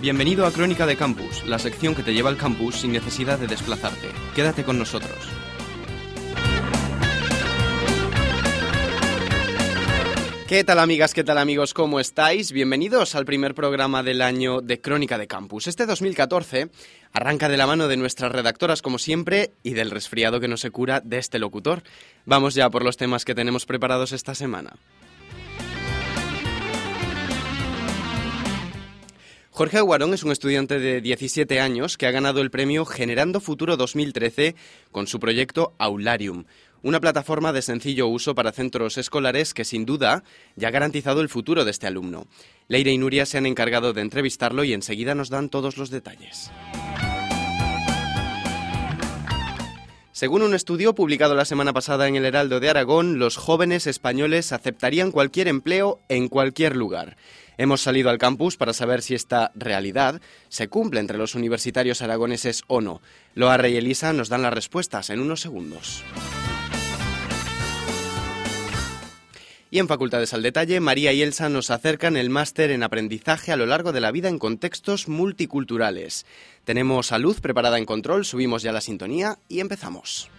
Bienvenido a Crónica de Campus, la sección que te lleva al campus sin necesidad de desplazarte. Quédate con nosotros. ¿Qué tal amigas, qué tal amigos, cómo estáis? Bienvenidos al primer programa del año de Crónica de Campus. Este 2014 arranca de la mano de nuestras redactoras como siempre y del resfriado que no se cura de este locutor. Vamos ya por los temas que tenemos preparados esta semana. Jorge Aguarón es un estudiante de 17 años que ha ganado el premio Generando Futuro 2013 con su proyecto Aularium, una plataforma de sencillo uso para centros escolares que sin duda ya ha garantizado el futuro de este alumno. Leire y Nuria se han encargado de entrevistarlo y enseguida nos dan todos los detalles. Según un estudio publicado la semana pasada en El Heraldo de Aragón, los jóvenes españoles aceptarían cualquier empleo en cualquier lugar. Hemos salido al campus para saber si esta realidad se cumple entre los universitarios aragoneses o no. Loa Rey y Elisa nos dan las respuestas en unos segundos. Y en Facultades al Detalle, María y Elsa nos acercan el máster en aprendizaje a lo largo de la vida en contextos multiculturales. Tenemos a Luz preparada en control, subimos ya la sintonía y empezamos.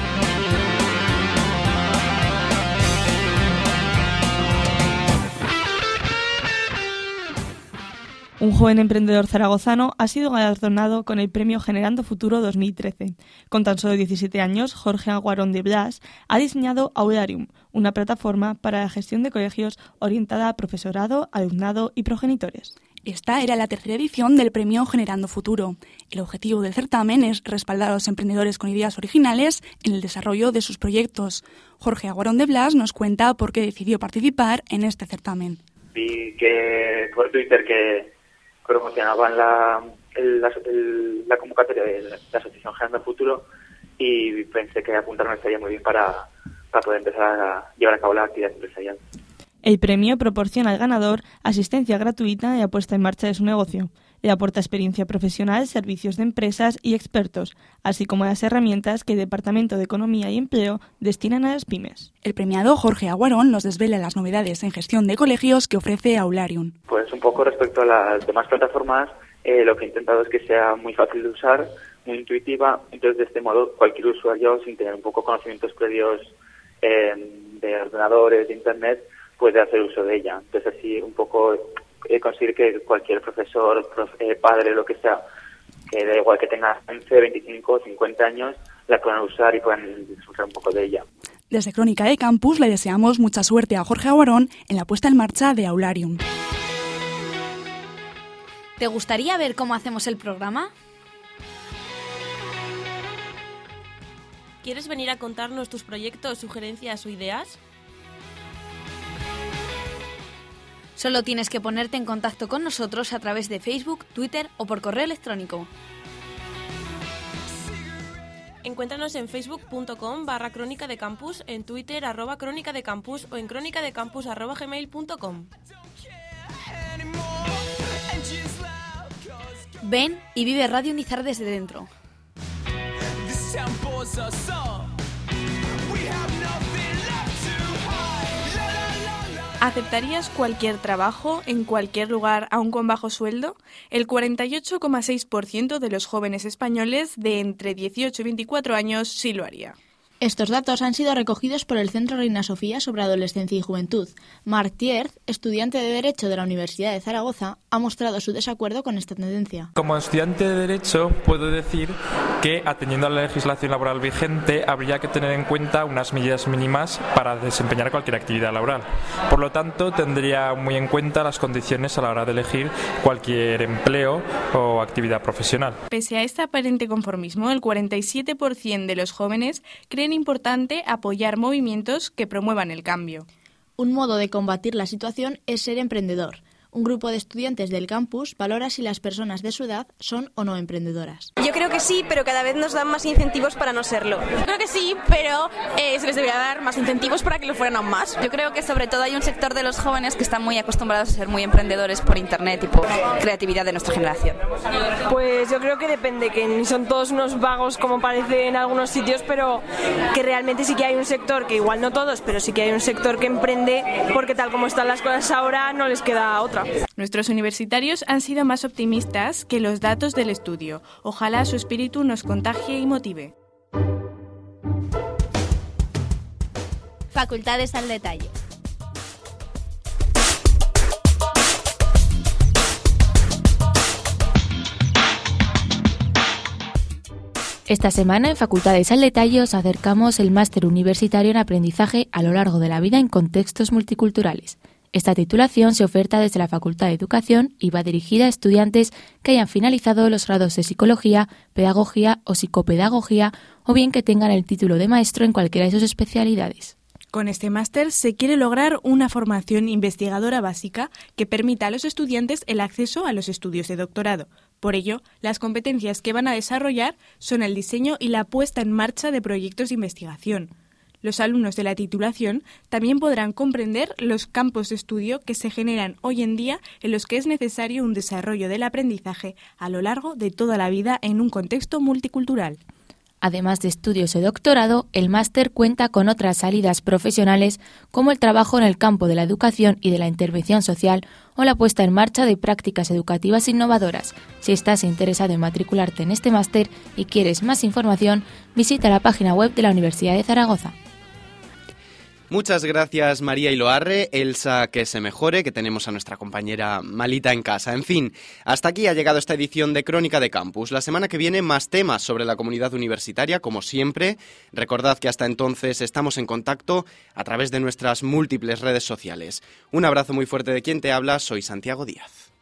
Un joven emprendedor zaragozano ha sido galardonado con el premio Generando Futuro 2013. Con tan solo 17 años, Jorge Aguarón de Blas ha diseñado Aularium, una plataforma para la gestión de colegios orientada a profesorado, alumnado y progenitores. Esta era la tercera edición del premio Generando Futuro. El objetivo del certamen es respaldar a los emprendedores con ideas originales en el desarrollo de sus proyectos. Jorge Aguarón de Blas nos cuenta por qué decidió participar en este certamen. Vi que por Twitter que promocionaban la convocatoria de la Asociación Generando Futuro y pensé que apuntarme estaría muy bien para poder empezar a llevar a cabo la actividad empresarial. El premio proporciona al ganador asistencia gratuita y la puesta en marcha de su negocio. Le aporta experiencia profesional, servicios de empresas y expertos, así como las herramientas que el Departamento de Economía y Empleo destinan a las pymes. El premiado Jorge Aguarón nos desvela las novedades en gestión de colegios que ofrece Aularium. Pues un poco respecto a las demás plataformas, lo que he intentado es que sea muy fácil de usar, muy intuitiva, entonces de este modo cualquier usuario sin tener un poco conocimientos previos de ordenadores, de internet, puede hacer uso de ella. Entonces así un poco conseguir que cualquier profesor, padre, lo que sea, que da igual que tenga 15, 25, 50 años, la puedan usar y puedan disfrutar un poco de ella. Desde Crónica de Campus le deseamos mucha suerte a Jorge Aguarón en la puesta en marcha de Aularium. ¿Te gustaría ver cómo hacemos el programa? ¿Quieres venir a contarnos tus proyectos, sugerencias o ideas? Solo tienes que ponerte en contacto con nosotros a través de Facebook, Twitter o por correo electrónico. Encuéntranos en facebook.com/Crónica de Campus, en Twitter @Crónica de Campus o en crónicadecampus@gmail.com. Ven y vive Radio Nizar desde dentro. ¿Aceptarías cualquier trabajo en cualquier lugar aun con bajo sueldo? El 48,6% de los jóvenes españoles de entre 18 y 24 años sí lo haría. Estos datos han sido recogidos por el Centro Reina Sofía sobre Adolescencia y Juventud. Marc Thiers, estudiante de Derecho de la Universidad de Zaragoza, ha mostrado su desacuerdo con esta tendencia. Como estudiante de Derecho, puedo decir que, atendiendo a la legislación laboral vigente, habría que tener en cuenta unas medidas mínimas para desempeñar cualquier actividad laboral. Por lo tanto, tendría muy en cuenta las condiciones a la hora de elegir cualquier empleo o actividad profesional. Pese a este aparente conformismo, el 47% de los jóvenes creen importante apoyar movimientos que promuevan el cambio. Un modo de combatir la situación es ser emprendedor. Un grupo de estudiantes del campus valora si las personas de su edad son o no emprendedoras. Yo creo que sí, pero cada vez nos dan más incentivos para no serlo. Creo que sí, pero se les debería dar más incentivos para que lo fueran aún más. Yo creo que sobre todo hay un sector de los jóvenes que están muy acostumbrados a ser muy emprendedores por internet y por creatividad de nuestra generación. Pues yo creo que depende, que ni son todos unos vagos como parece en algunos sitios, pero que realmente sí que hay un sector, que igual no todos, pero sí que hay un sector que emprende, porque tal como están las cosas ahora no les queda otra. Nuestros universitarios han sido más optimistas que los datos del estudio. Ojalá su espíritu nos contagie y motive. Facultades al detalle. Esta semana en Facultades al Detalle os acercamos el Máster Universitario en Aprendizaje a lo largo de la vida en contextos multiculturales. Esta titulación se oferta desde la Facultad de Educación y va dirigida a estudiantes que hayan finalizado los grados de Psicología, Pedagogía o Psicopedagogía o bien que tengan el título de maestro en cualquiera de sus especialidades. Con este máster se quiere lograr una formación investigadora básica que permita a los estudiantes el acceso a los estudios de doctorado. Por ello, las competencias que van a desarrollar son el diseño y la puesta en marcha de proyectos de investigación. Los alumnos de la titulación también podrán comprender los campos de estudio que se generan hoy en día en los que es necesario un desarrollo del aprendizaje a lo largo de toda la vida en un contexto multicultural. Además de estudios de doctorado, el máster cuenta con otras salidas profesionales como el trabajo en el campo de la educación y de la intervención social o la puesta en marcha de prácticas educativas innovadoras. Si estás interesado en matricularte en este máster y quieres más información, visita la página web de la Universidad de Zaragoza. Muchas gracias María Iloarre, Elsa, que se mejore, que tenemos a nuestra compañera malita en casa. En fin, hasta aquí ha llegado esta edición de Crónica de Campus. La semana que viene más temas sobre la comunidad universitaria, como siempre. Recordad que hasta entonces estamos en contacto a través de nuestras múltiples redes sociales. Un abrazo muy fuerte de quien te habla, soy Santiago Díaz.